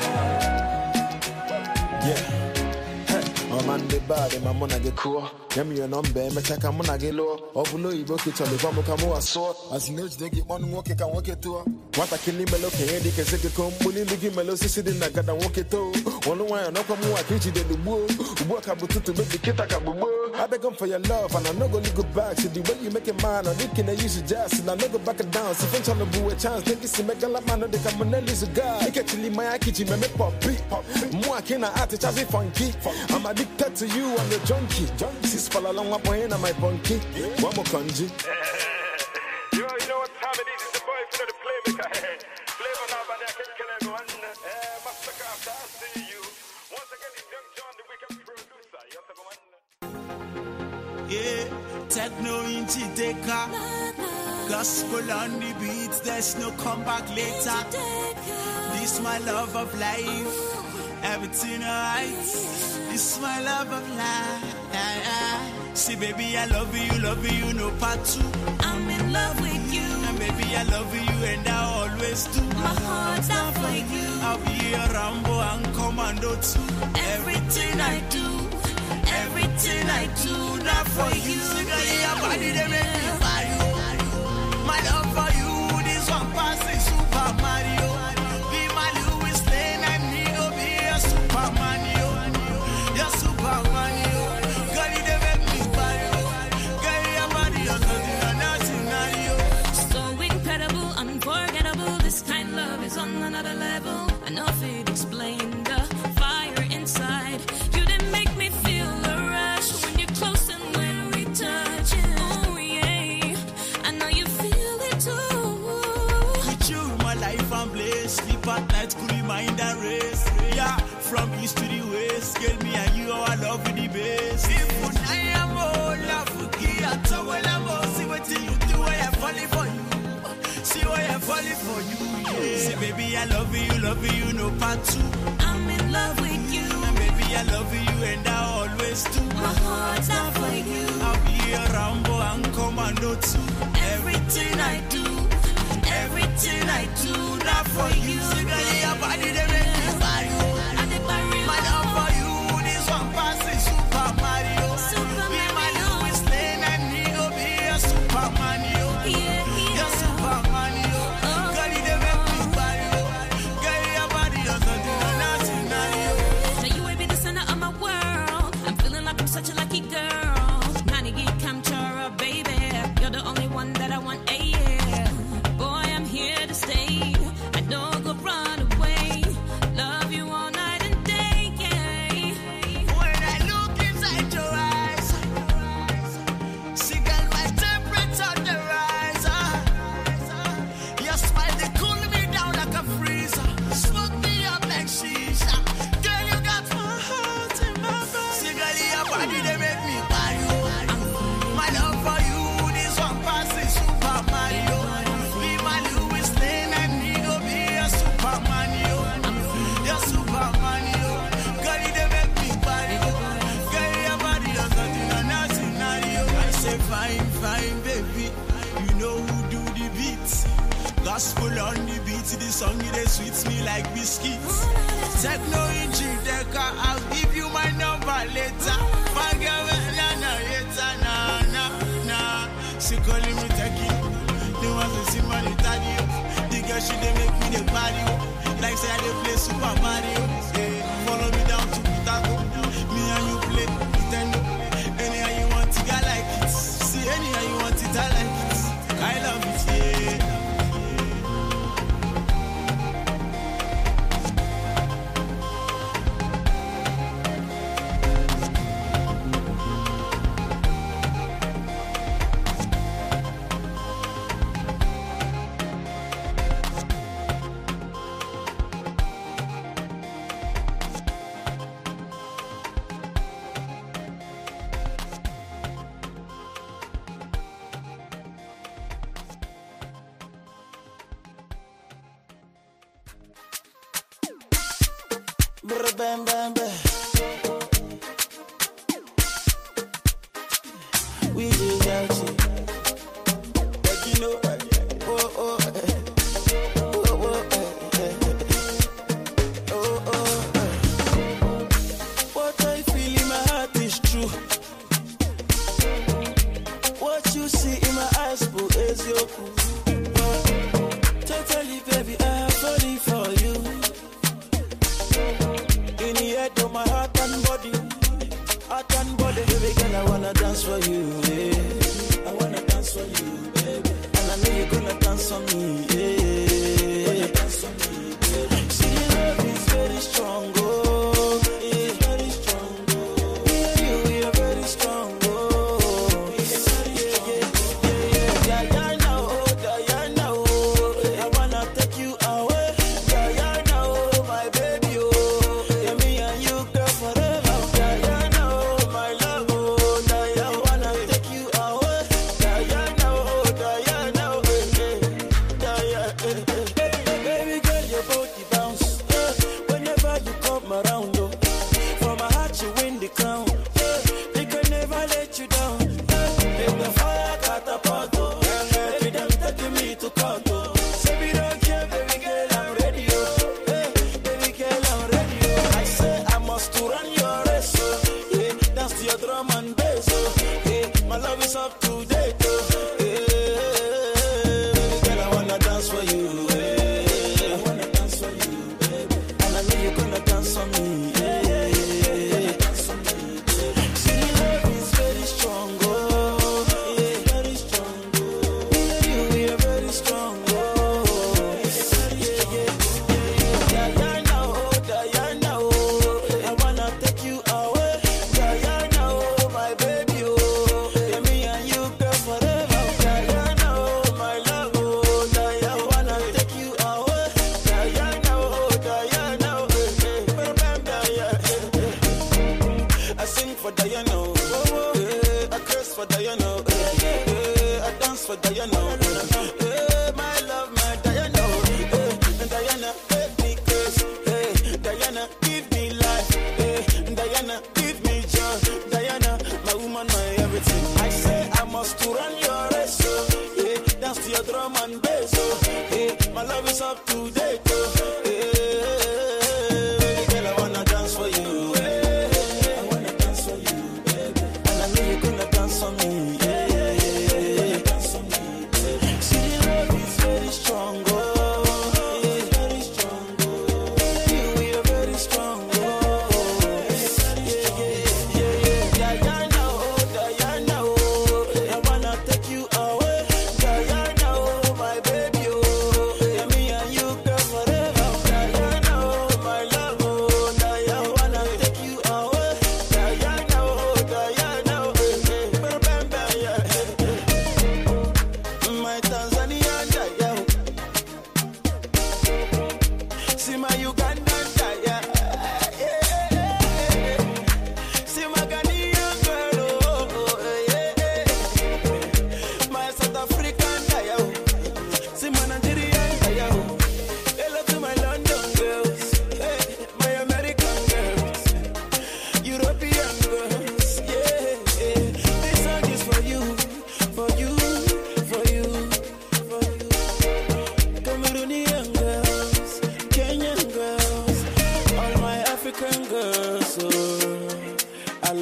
Yeah. I'm on the body, my money get cool. Give me your number, me check I'm gonna get low. Overload you broke it on the bomb, come over so. As you know, they get one walk, can walk it to. What I kill him, look here, they can say, come, bully, give me low, sitting, I got to walk it to. One way, I know come more, I teach you the woo. Work up to make the kid, I can boo. I beg them for your love, and I'm not gonna go back. See the way you make it mine, I'm looking at you, just, and I'm not go back and down. See, if I'm trying to boo a chance, think it's a make a lot, man, they come and lose a guy. I get to leave my kitchen, me pop beat. More can I add to chassis funky. I'm addicted to you, I'm the junkie. Sis fall along my point, I'm my bunkie. One more kanji. Yo, you know what time it is? It's the boy for the playmaker. Flavor now, but I can't kill everyone. Master Craft, I see you. Once again, it's Young John, the wicked producer. Yes, everyone. Yeah, techno in Chideka. Gospel on the beats, there's no comeback later. This my love of life. Everything alright. This my love of life. See, baby, I love you, love you, no part two. I'm in love with you. And baby, I love you, and I always do. My heart's out for you. I'll be a Rambo and Commando too. Everything I do, everything I do, not for you. Your body, they make me fire. My love for you, this one passing Super Mario. Be my Louis Lane, and me go be a Superman. You're Superman. Girl, they make me fire. Girl, your body, you're nothing, nothing. So incredible, unforgettable. This kind of love is on another level. I know if it explained the fire inside. You didn't make me feel a rush when you're close and when we touch. Oh yeah, I know you feel it too. With you, my life and bliss. Sleep at night, could remind and race. Yeah, from east to the west. Girl, me and you, our love with the best. If I am all love, I tell I'm all. See what you do, I am falling for you. See why I'm falling for you, yeah. See, baby, I love you, love you, no part two. I'm in love with you. And baby, I love you, and I always do. My heart's not for you. I'll be a Rambo and Commando too. Everything I do, everything I do, not for you. See, girl, your body, they make me fire. My love for you, this one passing Super Mario. Super be Mario. my Louis Lane, and me go be a Superman. Yeah, yeah. You're Superman. Oh. Girl, they make me fire. Girl, your body, you're something, nothing, nothing. Now you will be the center of my world. body they make me Mario. My love for you, this one passes Super Mario. Be my Louis Lane and me go be a Superman, yo. You're Superman, yo. Girl, they make me Mario. Girl, your body does nothing on a scenario. I say fine, fine, baby. You know who do the beats. Gospel on the beat, the song it sweets me like biscuits. Techno in G-Deca, I'll give you my number later. Forget me, na na, yeta, na na na. She calling me Techie, they want to see money daddy. The girl she they make me the party, like say I they play Super Mario. Hey, follow me down to Putago, me and you play Nintendo. Anyhow you want it, I like it. See anyhow you want it, I like it. I love it, yeah. Brr, bam, bam, bam. We did out here. But you know, oh, oh, eh. oh, oh, eh, eh. oh, oh, eh. What I feel in my heart is true. What you see in my eyes, boo, is your cool. Totally, baby, I'm falling for you. To my heart and body, heart and body, baby girl, I wanna dance for you, yeah. I wanna dance for you, baby. And I know you're gonna dance for me, yeah. Wanna dance for me, baby. See, the love is very strong, oh, yeah, very strong, oh. Yeah, you, we are very strong, oh, yeah, yeah, yeah, yeah, yeah, Diana, oh, Diana, oh, I wanna take you away, Diana, oh, my baby, oh. You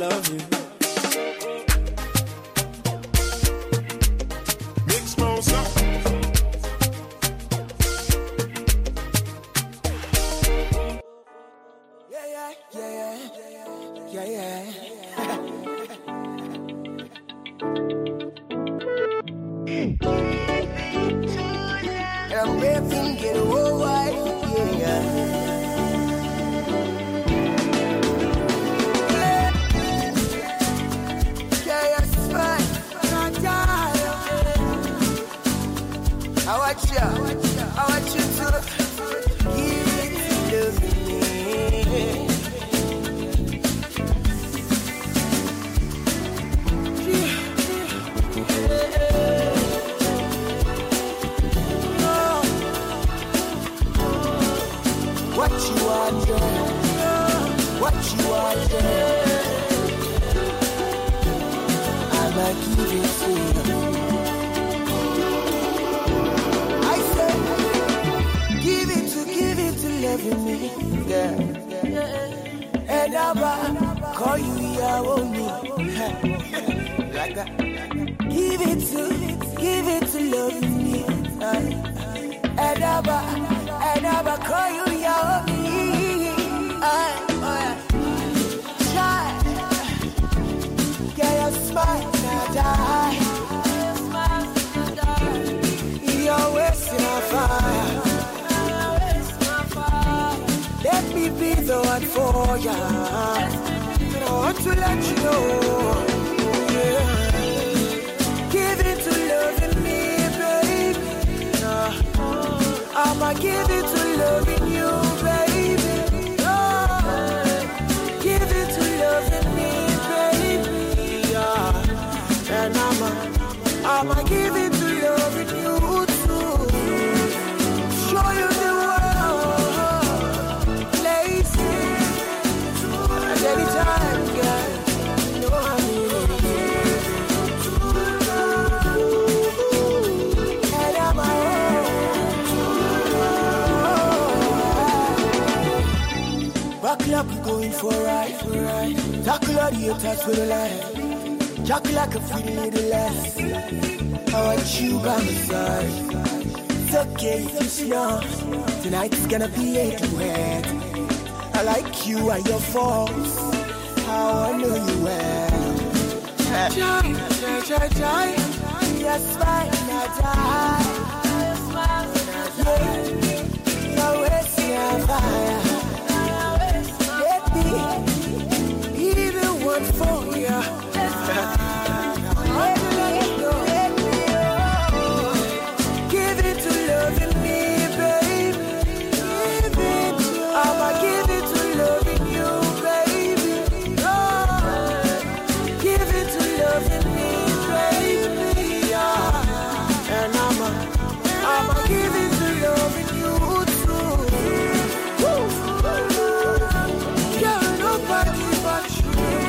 love you. Big sponsor. Yeah, yeah, yeah, yeah, yeah, yeah. I'm rapping, get a worldwide, yeah. I want you, I want you to give it to me. What you want, girl? What you want, girl? I'ma give it to you. I said, give it to, give it to loving me, yeah. And I'ma call you your only, like that. Give it to, give it to loving me, uh, and I'ma. And I'ma call you your me. I, oh yeah. Child, get your smile now die. You're wasting a fire. Let me be the one for ya. I want to let you know. Yeah. Give it to loving me, baby. Uh, I'ma give it to loving you, baby. Oh, give it to loving me, baby. Yeah. And I'ma, I'ma give it to loving you too. Show you the world, places, and anytime, girl. You know I mean it. And I'ma. Buckle up, we're going for a ride, for a ride. Tackle all the haters with a line. Jack like a pretty little lass. I want you by my side. It's okay if you slow. Tonight's gonna be a duet. I like you and your faults. How I know you well. Joy, joy, joy, joy. Your smile, not die. Yeah, you're wasting a fire. Be the one for ya. Give it to loving me, baby. Give it to. I'ma give it to loving you, baby. Oh, give it to loving me, baby. Yeah. And I'ma, I'ma give it to loving you too. Yeah, nobody but you.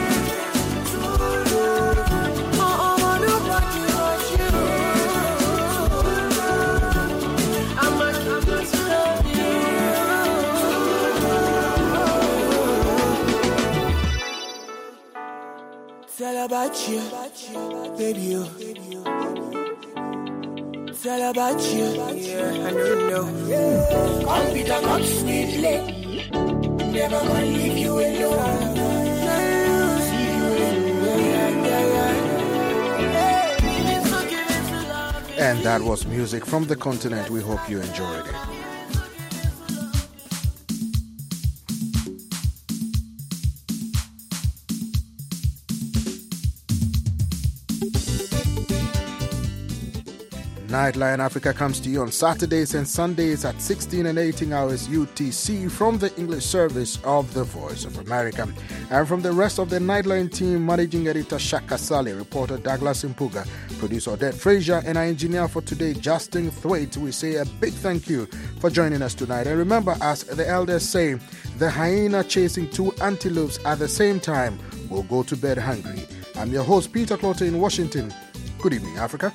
Oh, nobody but you. I'ma give it to love you. It's all about you, baby. You. It's all about you. Yeah, I know you know. Yeah. Come be the God sweetly. Never gonna leave you alone. And that was music from the continent. We hope you enjoyed it. Nightline Africa comes to you on Saturdays and Sundays at sixteen and eighteen hours U T C from the English service of the Voice of America. And from the rest of the Nightline team, Managing Editor Shaka Sally, reporter Douglas Impuga, producer Odette Frazier, and our engineer for today, Justin Thwaite, we say a big thank you for joining us tonight. And remember, as the elders say, the hyena chasing two antelopes at the same time will go to bed hungry. I'm your host, Peter Clotter in Washington. Good evening, Africa.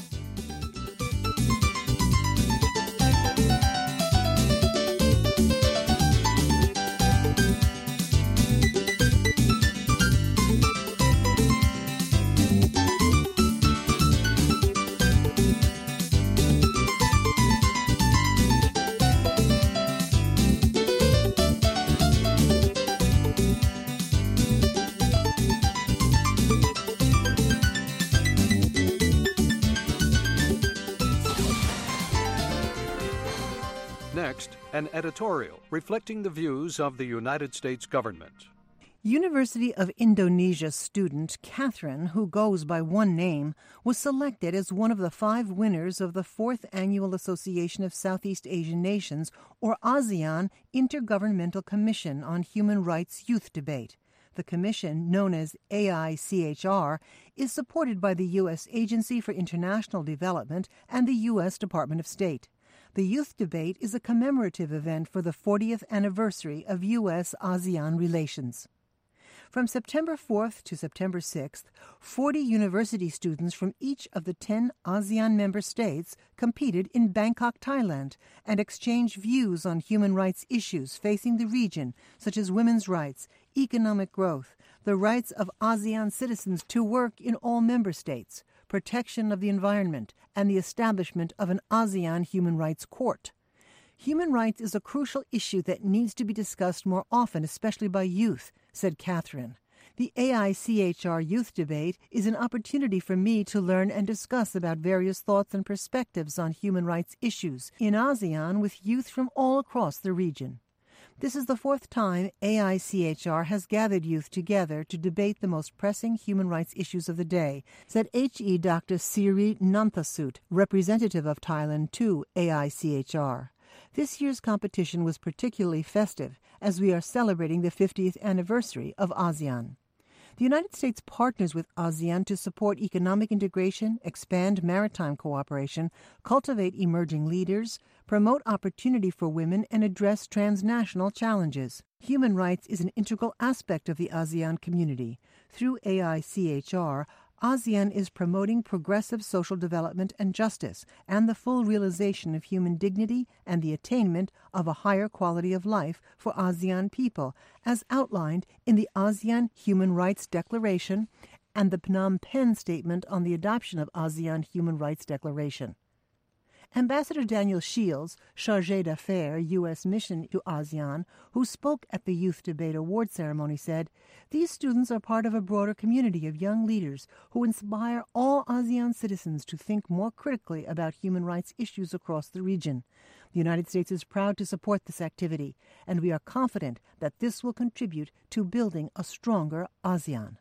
an editorial reflecting the views of the United States government. University of Indonesia student Catherine, who goes by one name, was selected as one of the five winners of the fourth Annual Association of Southeast Asian Nations, or ASEAN, Intergovernmental Commission on Human Rights Youth Debate. The commission, known as A I C H R, is supported by the U S Agency for International Development and the U S Department of State. The Youth Debate is a commemorative event for the fortieth anniversary of U S ASEAN relations. From September fourth to September sixth, forty university students from each of the ten ASEAN member states competed in Bangkok, Thailand, and exchanged views on human rights issues facing the region, such as women's rights, economic growth, the rights of ASEAN citizens to work in all member states, protection of the environment, and the establishment of an ASEAN Human Rights Court. Human rights is a crucial issue that needs to be discussed more often, especially by youth, said Catherine. The A I C H R Youth Debate is an opportunity for me to learn and discuss about various thoughts and perspectives on human rights issues in ASEAN with youth from all across the region. This is the fourth time A I C H R has gathered youth together to debate the most pressing human rights issues of the day, said H E Doctor Siri Nanthasut, representative of Thailand to A I C H R. This year's competition was particularly festive, as we are celebrating the fiftieth anniversary of ASEAN. The United States partners with ASEAN to support economic integration, expand maritime cooperation, cultivate emerging leaders, promote opportunity for women, and address transnational challenges. Human rights is an integral aspect of the ASEAN community. Through A I C H R, ASEAN is promoting progressive social development and justice, and the full realization of human dignity and the attainment of a higher quality of life for ASEAN people, as outlined in the ASEAN Human Rights Declaration and the Phnom Penh Statement on the Adoption of ASEAN Human Rights Declaration. Ambassador Daniel Shields, Chargé d'Affaires, U S Mission to ASEAN, who spoke at the Youth Debate Award ceremony, said, "These students are part of a broader community of young leaders who inspire all ASEAN citizens to think more critically about human rights issues across the region. The United States is proud to support this activity, and we are confident that this will contribute to building a stronger ASEAN."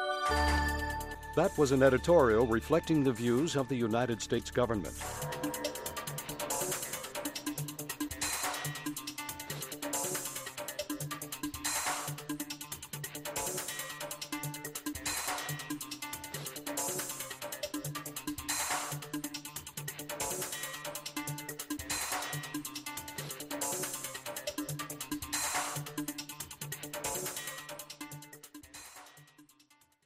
That was an editorial reflecting the views of the United States government.